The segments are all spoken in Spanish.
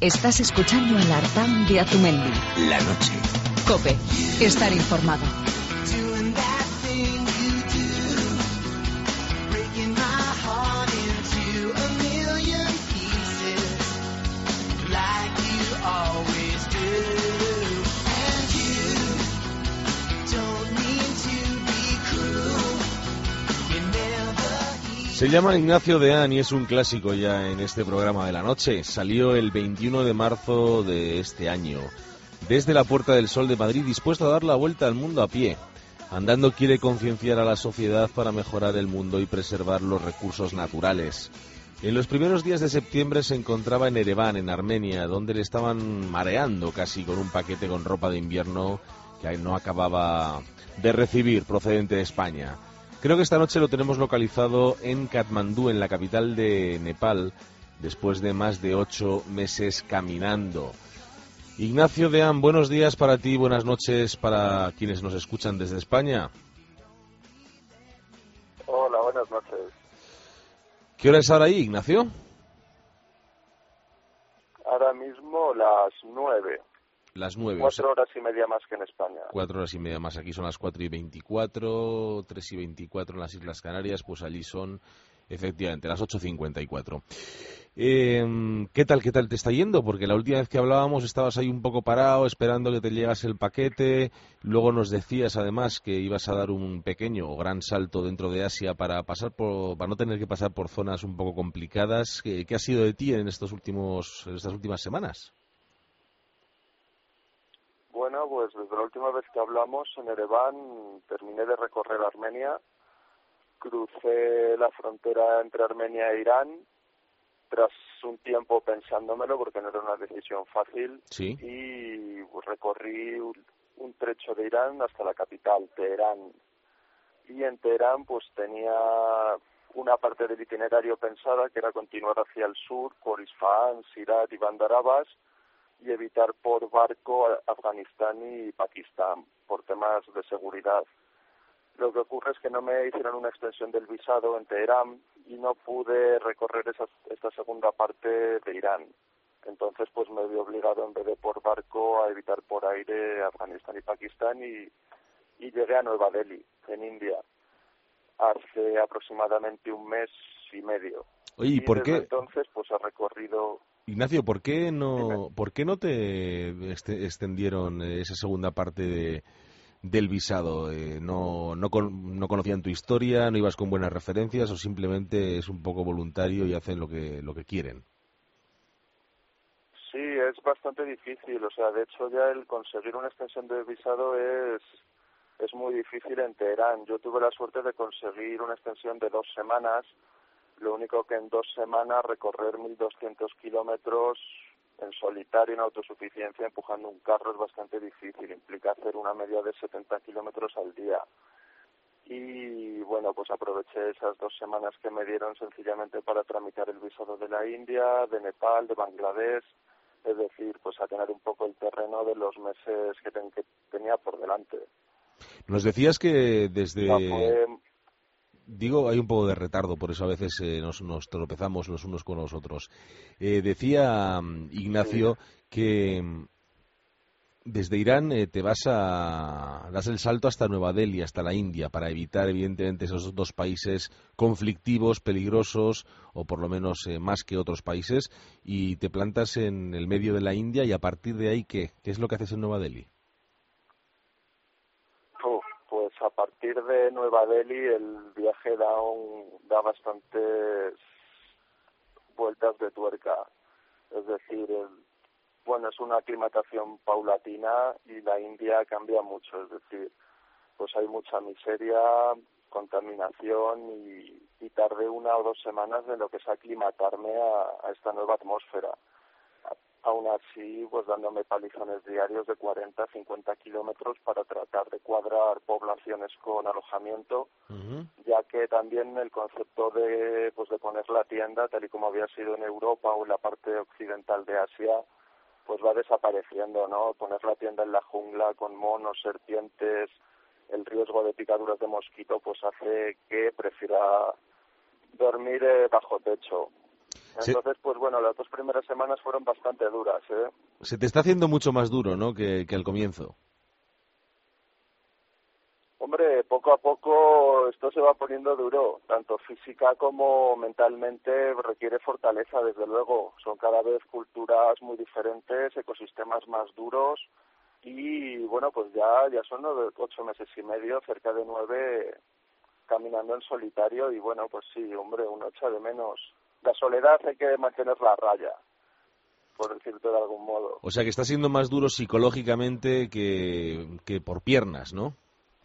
Estás escuchando al Artán de Azumendi. La noche. COPE. Estar informado. Se llama Ignacio Deán y es un clásico ya en este programa de la noche. Salió el 21 de marzo de este año, desde la Puerta del Sol de Madrid, dispuesto a dar la vuelta al mundo a pie. Andando quiere concienciar a la sociedad para mejorar el mundo y preservar los recursos naturales. En los primeros días de septiembre se encontraba en Ereván, en Armenia, donde le estaban mareando casi con un paquete con ropa de invierno que no acababa de recibir procedente de España. Creo que esta noche lo tenemos localizado en Katmandú, en la capital de Nepal, después de más de 8 meses caminando. Ignacio Deán, buenos días para ti, buenas noches para quienes nos escuchan desde España. Hola, buenas noches. ¿Qué hora es ahora ahí, Ignacio? Ahora mismo las 9. Las 9. 4 horas y media más que en España. 4 horas y media más. Aquí son las 4:24, 3:24 en las Islas Canarias, pues allí son efectivamente las 8:54. ¿Qué tal te está yendo? Porque la última vez que hablábamos estabas ahí un poco parado, esperando que te llegase el paquete. Luego nos decías además que ibas a dar un pequeño o gran salto dentro de Asia para no tener que pasar por zonas un poco complicadas. ¿Qué ha sido de ti en estas últimas semanas? Bueno, pues desde la última vez que hablamos en Ereván terminé de recorrer Armenia, crucé la frontera entre Armenia e Irán tras un tiempo pensándomelo porque no era una decisión fácil. Sí. Y pues, recorrí un trecho de Irán hasta la capital, Teherán. Y en Teherán pues tenía una parte del itinerario pensada que era continuar hacia el sur por Isfahan, Sirat y Bandar Abbas y evitar por barco Afganistán y Pakistán por temas de seguridad. Lo que ocurre es que no me hicieron una extensión del visado en Teherán y no pude recorrer esta segunda parte de Irán. Entonces pues me vi obligado en vez de por barco a evitar por aire Afganistán y Pakistán y llegué a Nueva Delhi, en India, hace aproximadamente un mes y medio. Oye, ¿y por qué? Entonces pues he recorrido... Ignacio, ¿por qué no te extendieron esa segunda parte del visado? ¿No conocían tu historia, no ibas con buenas referencias o simplemente es un poco voluntario y hacen lo que quieren? Sí, es bastante difícil. O sea, de hecho ya el conseguir una extensión de visado es muy difícil en Teherán. Yo tuve la suerte de conseguir una extensión de 2 semanas. Lo único que en 2 semanas recorrer 1.200 kilómetros en solitario, en autosuficiencia, empujando un carro es bastante difícil. Implica hacer una media de 70 kilómetros al día. Y bueno, pues aproveché esas 2 semanas que me dieron sencillamente para tramitar el visado de la India, de Nepal, de Bangladesh. Es decir, pues a tener un poco el terreno de los meses que tenía por delante. Nos decías que desde... Fue... Digo, hay un poco de retardo, por eso a veces nos tropezamos los unos con los otros. Decía Ignacio que desde Irán das el salto hasta Nueva Delhi, hasta la India, para evitar evidentemente esos 2 países conflictivos, peligrosos, o por lo menos más que otros países, y te plantas en el medio de la India y a partir de ahí, ¿qué es lo que haces en Nueva Delhi? Pues a partir de Nueva Delhi el viaje da bastantes vueltas de tuerca. Es decir, es una aclimatación paulatina y la India cambia mucho. Es decir, pues hay mucha miseria, contaminación y tardé 1 o 2 semanas en lo que es aclimatarme a esta nueva atmósfera. Aún así, pues dándome palizones diarios de 40, 50 kilómetros para tratar de cuadrar poblaciones con alojamiento, ya que también el concepto de poner la tienda, tal y como había sido en Europa o en la parte occidental de Asia, pues va desapareciendo, ¿no? Poner la tienda en la jungla con monos, serpientes, el riesgo de picaduras de mosquito, pues hace que prefiera dormir bajo techo. Entonces, pues bueno, las 2 primeras semanas fueron bastante duras, ¿eh? Se te está haciendo mucho más duro, ¿no?, que al comienzo. Hombre, poco a poco esto se va poniendo duro, tanto física como mentalmente requiere fortaleza, desde luego. Son cada vez culturas muy diferentes, ecosistemas más duros y bueno, pues ya son 8 meses y medio, cerca de 9, caminando en solitario y bueno, pues sí, hombre, uno echa de menos. La soledad hay que mantenerla a raya, por decirte de algún modo. O sea que está siendo más duro psicológicamente que por piernas, ¿no?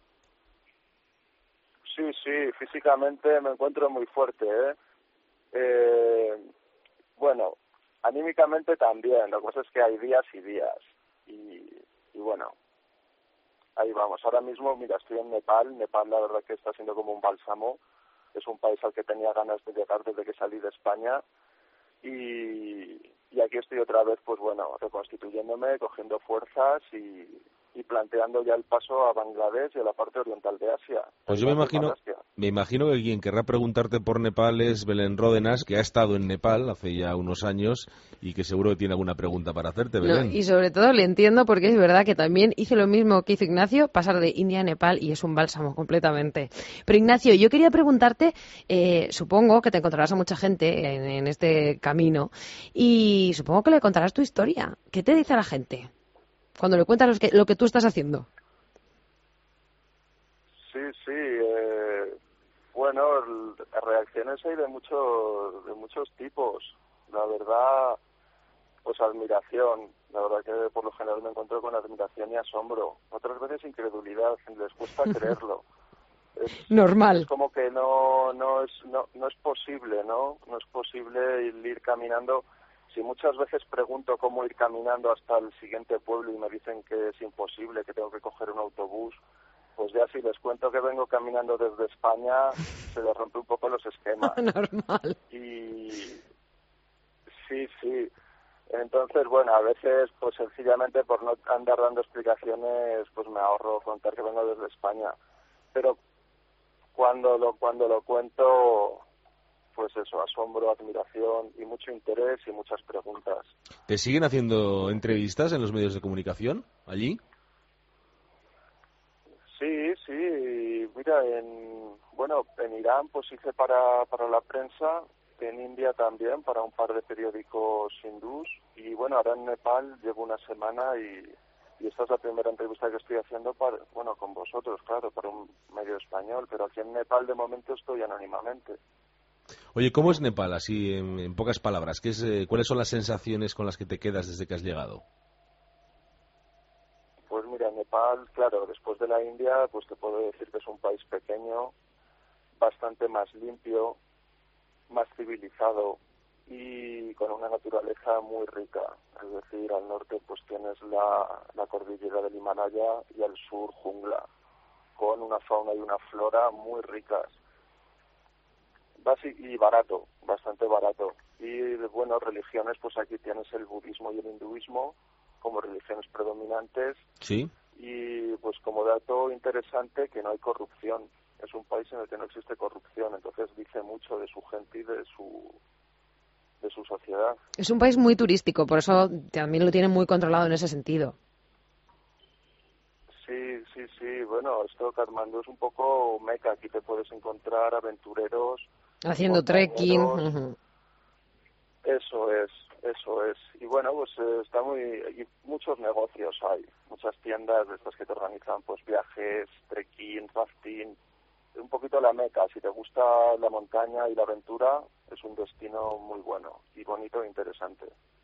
Sí, físicamente me encuentro muy fuerte, ¿eh? Bueno, anímicamente también, lo que pasa es que hay días y días, y bueno, ahí vamos. Ahora mismo, mira, estoy en Nepal la verdad que está siendo como un bálsamo, es un país al que tenía ganas de llegar desde que salí de España, y aquí estoy otra vez, pues bueno, reconstituyéndome, cogiendo fuerzas y planteando ya el paso a Bangladesh y a la parte oriental de Asia. Pues yo me imagino que quien querrá preguntarte por Nepal es Belén Ródenas, que ha estado en Nepal hace ya unos años y que seguro que tiene alguna pregunta para hacerte, Belén. No, y sobre todo le entiendo porque es verdad que también hice lo mismo que hizo Ignacio, pasar de India a Nepal y es un bálsamo completamente. Pero Ignacio, yo quería preguntarte, supongo que te encontrarás a mucha gente en este camino y supongo que le contarás tu historia. ¿Qué te dice la gente cuando le cuentas lo que tú estás haciendo? Sí, bueno, reacciones hay de muchos tipos. La verdad, pues admiración. La verdad que por lo general me encuentro con admiración y asombro. Otras veces incredulidad, les cuesta creerlo. Normal. Es como que no es posible, ¿no? No es posible ir caminando. Si muchas veces pregunto cómo ir caminando hasta el siguiente pueblo y me dicen que es imposible, que tengo que coger un autobús, pues ya si les cuento que vengo caminando desde España, se les rompe un poco los esquemas. Normal. Y sí. Entonces, bueno, a veces, pues sencillamente por no andar dando explicaciones, pues me ahorro contar que vengo desde España. Pero cuando lo cuento, pues eso, asombro, admiración y mucho interés y muchas preguntas. ¿Te siguen haciendo entrevistas en los medios de comunicación allí? Sí. Mira, en Irán pues hice para la prensa, en India también, para un par de periódicos hindús, y bueno, ahora en Nepal llevo una semana y esta es la primera entrevista que estoy haciendo con vosotros, claro, para un medio español, pero aquí en Nepal de momento estoy anónimamente. Oye, ¿cómo es Nepal, así en pocas palabras? ¿Cuáles son las sensaciones con las que te quedas desde que has llegado? Pues mira, Nepal, claro, después de la India, pues te puedo decir que es un país pequeño, bastante más limpio, más civilizado y con una naturaleza muy rica. Es decir, al norte pues tienes la cordillera del Himalaya y al sur jungla, con una fauna y una flora muy ricas. Y barato, bastante barato. Y bueno, religiones, pues aquí tienes el budismo y el hinduismo como religiones predominantes. Sí. Y pues como dato interesante, que no hay corrupción. Es un país en el que no existe corrupción, entonces dice mucho de su gente y de su sociedad. Es un país muy turístico, por eso también lo tienen muy controlado en ese sentido. Sí, bueno, esto Katmandú es un poco Meca, aquí te puedes encontrar aventureros haciendo trekking. Eso es. Y bueno, pues y muchos negocios hay, muchas tiendas de estas que te organizan pues viajes, trekking, rafting, un poquito la Meca. Si te gusta la montaña y la aventura, es un destino muy bueno y bonito e interesante.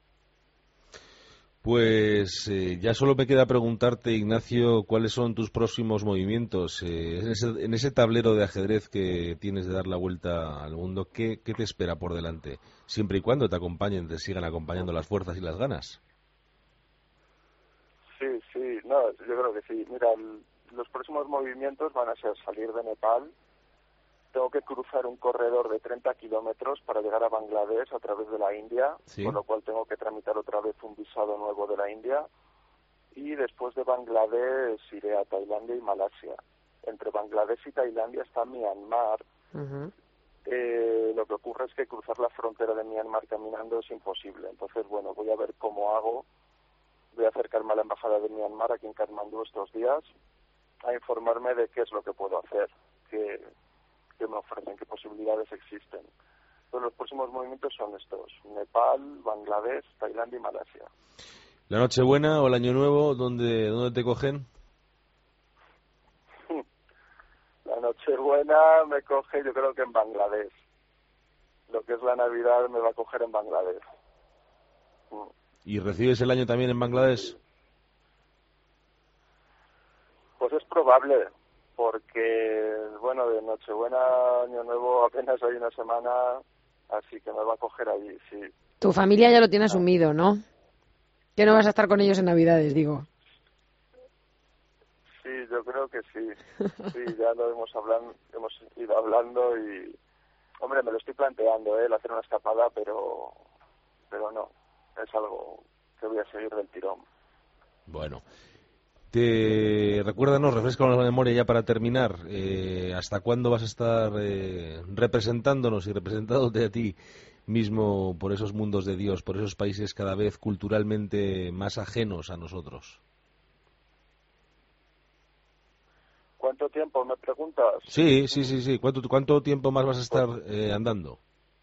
Pues ya solo me queda preguntarte, Ignacio, ¿cuáles son tus próximos movimientos? En ese tablero de ajedrez que tienes de dar la vuelta al mundo, ¿qué te espera por delante? Siempre y cuando te sigan acompañando las fuerzas y las ganas. Sí, no, yo creo que sí. Mira, los próximos movimientos van a ser salir de Nepal. Tengo que cruzar un corredor de 30 kilómetros para llegar a Bangladesh a través de la India, sí. Con lo cual tengo que tramitar otra vez un visado nuevo de la India. Y después de Bangladesh iré a Tailandia y Malasia. Entre Bangladesh y Tailandia está Myanmar. Uh-huh. Lo que ocurre es que cruzar la frontera de Myanmar caminando es imposible. Entonces, bueno, voy a ver cómo hago. Voy a acercarme a la embajada de Myanmar aquí en Katmandú estos días a informarme de qué es lo que puedo hacer, qué me ofrecen, qué posibilidades existen. Entonces, los próximos movimientos son estos: Nepal, Bangladesh, Tailandia y Malasia. ¿La Nochebuena o el Año Nuevo, dónde te cogen? La Nochebuena me coge, yo creo que en Bangladesh. Lo que es la Navidad me va a coger en Bangladesh. ¿Y recibes el año también en Bangladesh? Pues es probable, porque, bueno, de Nochebuena a Año Nuevo apenas hay una semana, así que me va a coger allí, sí. Tu familia ya lo tiene asumido, ¿no? Que no vas a estar con ellos en Navidades, digo. Sí, yo creo que sí. Sí, ya lo hemos ido hablando y, hombre, me lo estoy planteando, el hacer una escapada, pero no, es algo que voy a seguir del tirón. Bueno, recuérdanos, refrescanos la memoria ya para terminar. ¿Hasta cuándo vas a estar representándonos y representándote a ti mismo por esos mundos de Dios, por esos países cada vez culturalmente más ajenos a nosotros? ¿Cuánto tiempo me preguntas? Sí. ¿Cuánto tiempo más vas a estar andando?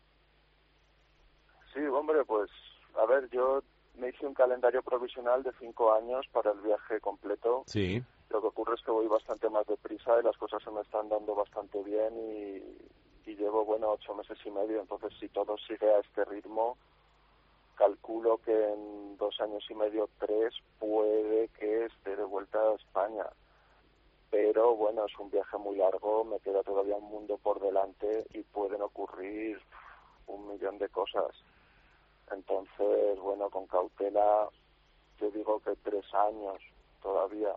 Sí, hombre, pues, a ver, yo me hice un calendario provisional de 5 años para el viaje completo. Sí. Lo que ocurre es que voy bastante más deprisa y las cosas se me están dando bastante bien y llevo, 8 meses y medio. Entonces, si todo sigue a este ritmo, calculo que en 2 años y medio, 3, puede que esté de vuelta a España. Pero, bueno, es un viaje muy largo, me queda todavía un mundo por delante y pueden ocurrir 1.000.000 de cosas. Entonces, bueno, con cautela, yo digo que 3 años todavía.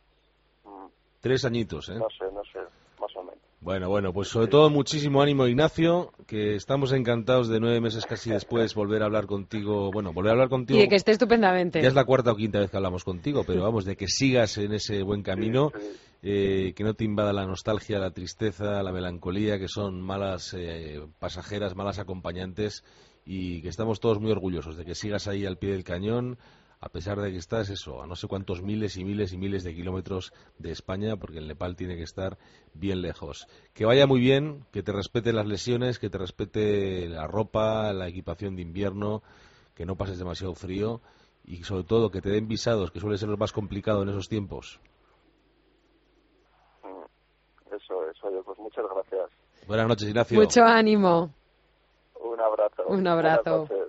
3 añitos, ¿eh? No sé, más o menos. Bueno, pues sobre todo muchísimo ánimo, Ignacio, que estamos encantados de 9 meses casi después volver a hablar contigo. Bueno, volver a hablar contigo. Y de que esté estupendamente. Ya es la 4ª o 5ª vez que hablamos contigo, pero vamos, de que sigas en ese buen camino, Sí. que no te invada la nostalgia, la tristeza, la melancolía, que son malas pasajeras, malas acompañantes, y que estamos todos muy orgullosos de que sigas ahí al pie del cañón, a pesar de que estás a no sé cuántos miles y miles y miles de kilómetros de España, porque el Nepal tiene que estar bien lejos. Que vaya muy bien, que te respete las lesiones, que te respete la ropa, la equipación de invierno, que no pases demasiado frío y sobre todo que te den visados, que suele ser lo más complicado en esos tiempos. Eso, pues muchas gracias. Buenas noches, Ignacio. Mucho ánimo. Un abrazo. Un abrazo. Buenas noches.